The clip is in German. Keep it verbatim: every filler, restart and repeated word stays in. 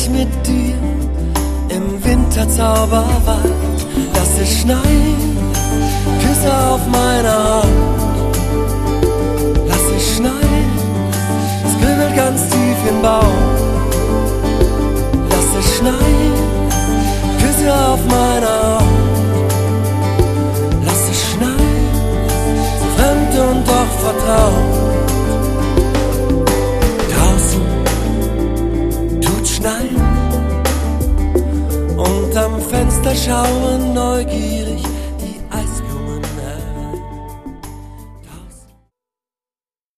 ich mit dir im Winterzauberwald. Lass es schneien, Küsse auf meiner Haut. Lass es schneien, es kribbelt ganz tief im Bauch. Lass es schneien, Küsse auf meiner Haut. Lass es schneien, so fremd und doch vertraut. Draußen tut schneien und am Fenster schauen neugierig